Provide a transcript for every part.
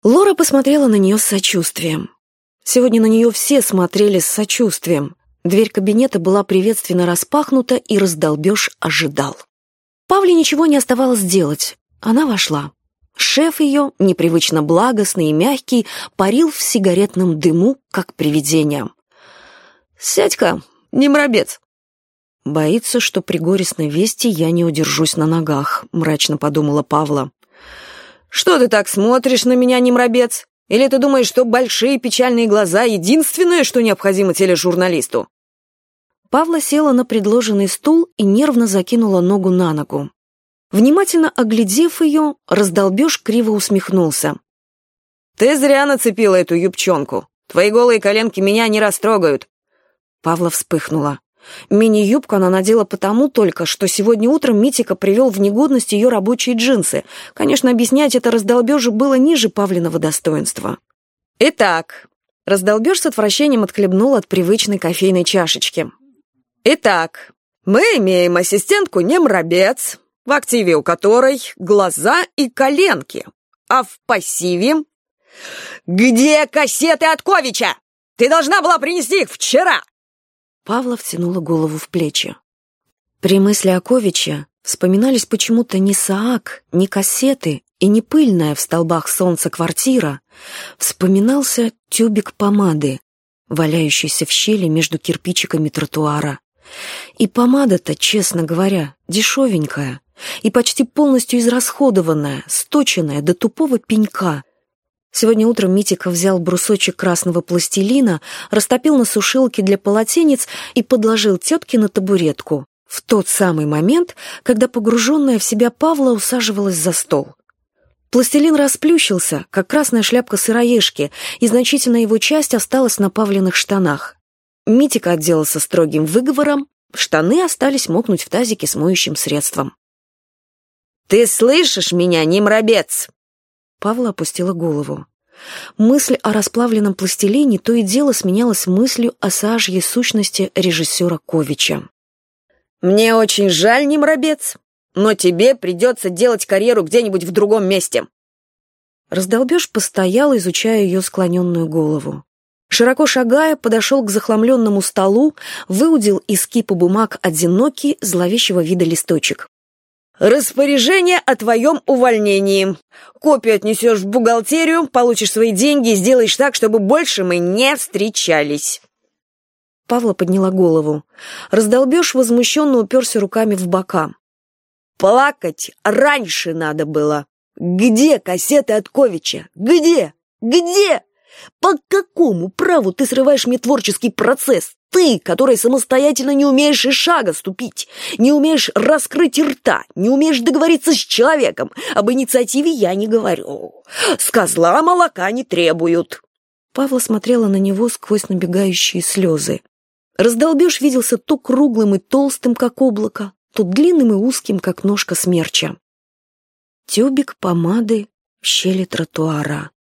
Лора посмотрела на нее с сочувствием. Сегодня на нее все смотрели с сочувствием. Дверь кабинета была приветственно распахнута, и раздолбеж ожидал. Павле ничего не оставалось делать. Она вошла. Шеф ее, непривычно благостный и мягкий, парил в сигаретном дыму, как привидение. «Сядь-ка, не мрабец!» «Боится, что при горестной вести я не удержусь на ногах», — мрачно подумала Павла. «Что ты так смотришь на меня, не мрабец? Или ты думаешь, что большие печальные глаза — единственное, что необходимо тележурналисту?» Павла села на предложенный стул и нервно закинула ногу на ногу. Внимательно оглядев ее, раздолбеж криво усмехнулся. «Ты зря нацепила эту юбчонку. Твои голые коленки меня не растрогают». Павла вспыхнула. Мини-юбку она надела потому только, что сегодня утром Митика привел в негодность ее рабочие джинсы. Конечно, объяснять это раздолбежу было ниже Павлиного достоинства. «Итак», — раздолбеж с отвращением отхлебнул от привычной кофейной чашечки. «Итак, мы имеем ассистентку немрабец, в активе у которой глаза и коленки, а в пассиве...» «Где кассеты от Ковича? Ты должна была принести их вчера!» Павла втянула голову в плечи. При мысли о Ковиче вспоминались почему-то не Саак, не кассеты и не пыльная в столбах солнца квартира. Вспоминался тюбик помады, валяющийся в щели между кирпичиками тротуара. И помада-то, честно говоря, дешевенькая и почти полностью израсходованная, сточенная до тупого пенька. Сегодня утром Митика взял брусочек красного пластилина, растопил на сушилке для полотенец и подложил тетке на табуретку в тот самый момент, когда погруженная в себя Павла усаживалась за стол. Пластилин расплющился, как красная шляпка сыроежки, и значительная его часть осталась на Павлиных штанах. Митика отделался строгим выговором, штаны остались мокнуть в тазике с моющим средством. «Ты слышишь меня, немрабец?» Павла опустила голову. Мысль о расплавленном пластилине то и дело сменялась мыслью о сажьей сущности режиссера Ковича. «Мне очень жаль, немрабец, но тебе придется делать карьеру где-нибудь в другом месте». Раздолбеж постоял, изучая ее склоненную голову. Широко шагая, подошел к захламленному столу, выудил из кипа бумаг одинокий, зловещего вида листочек. «Распоряжение о твоем увольнении. Копию отнесешь в бухгалтерию, получишь свои деньги и сделаешь так, чтобы больше мы не встречались». Павла подняла голову. Раздолбеж возмущенно уперся руками в бока. «Плакать раньше надо было. Где кассеты от Ковича? Где? Где? По какому праву ты срываешь мне творческий процесс? Ты, который самостоятельно не умеешь и шага ступить, не умеешь раскрыть рта, не умеешь договориться с человеком. Об инициативе я не говорю. С козла молока не требуют». Павла смотрела на него сквозь набегающие слезы. Раздолбеж виделся то круглым и толстым, как облако, то длинным и узким, как ножка смерча. Тюбик помады в щели тротуара.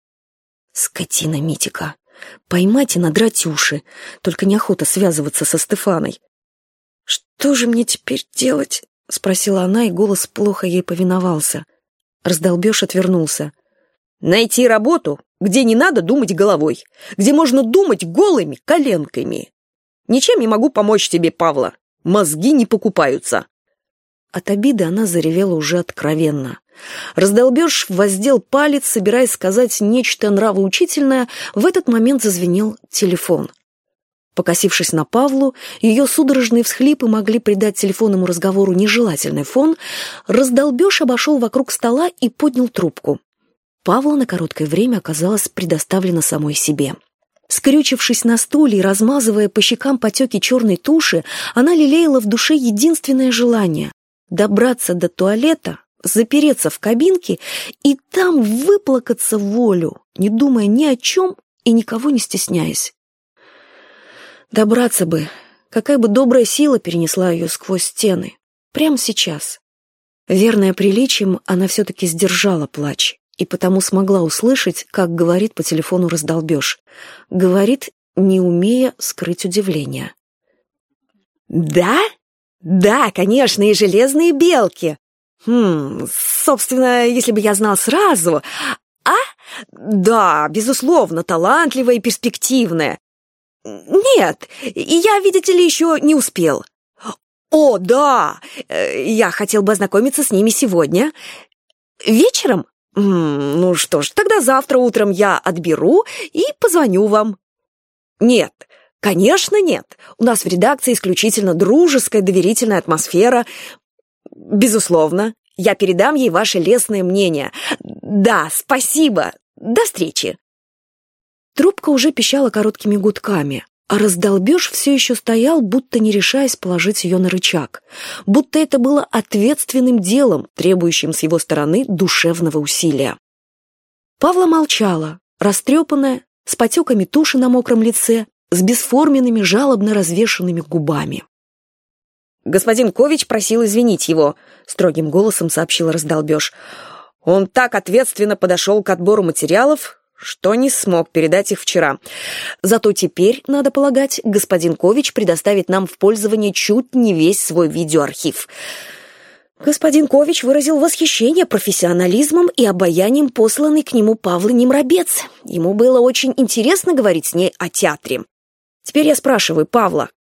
Скотина Митика. Поймать и надрать уши. Только неохота связываться со Стефаной. «Что же мне теперь делать?» — спросила она, и голос плохо ей повиновался. Раздолбеж отвернулся. «Найти работу, где не надо думать головой, где можно думать голыми коленками. Ничем не могу помочь тебе, Павла. Мозги не покупаются». От обиды она заревела уже откровенно. Раздолбеж воздел палец, собираясь сказать нечто нравоучительное, в этот момент зазвенел телефон. Покосившись на Павлу, ее судорожные всхлипы могли придать телефонному разговору нежелательный фон, раздолбеж обошел вокруг стола и поднял трубку. Павла на короткое время оказалась предоставлена самой себе. Скрючившись на стуле и размазывая по щекам потеки черной туши, она лелеяла в душе единственное желание — добраться до туалета, запереться в кабинке и там выплакаться в волю, не думая ни о чем и никого не стесняясь. Добраться бы, какая бы добрая сила перенесла ее сквозь стены. Прямо сейчас. Верная приличиям, она все-таки сдержала плач и потому смогла услышать, как говорит по телефону раздолбеж. Говорит, не умея скрыть удивление. «Да? Да, конечно, и железные белки. Собственно, если бы я знал сразу. А? Да, безусловно, талантливая и перспективная. Нет, я, видите ли, еще не успел. О, да, я хотел бы ознакомиться с ними сегодня. Вечером? Ну что ж, тогда завтра утром я отберу и позвоню вам. Нет, конечно, нет. У нас в редакции исключительно дружеская, доверительная атмосфера. Безусловно, я передам ей ваше лестное мнение. Да, спасибо. До встречи. Трубка уже пищала короткими гудками, а раздолбеж все еще стоял, будто не решаясь положить ее на рычаг, будто это было ответственным делом, требующим с его стороны душевного усилия. Павла молчала, растрепанная, с потеками туши на мокром лице, с бесформенными, жалобно развешанными губами. «Господин Кович просил извинить его», — строгим голосом сообщил раздолбеж. «Он так ответственно подошел к отбору материалов, что не смог передать их вчера. Зато теперь, надо полагать, господин Кович предоставит нам в пользование чуть не весь свой видеоархив». Господин Кович выразил восхищение профессионализмом и обаянием посланной к нему Павлы Немрабец. Ему было очень интересно говорить с ней о театре. Теперь я спрашиваю, Павла,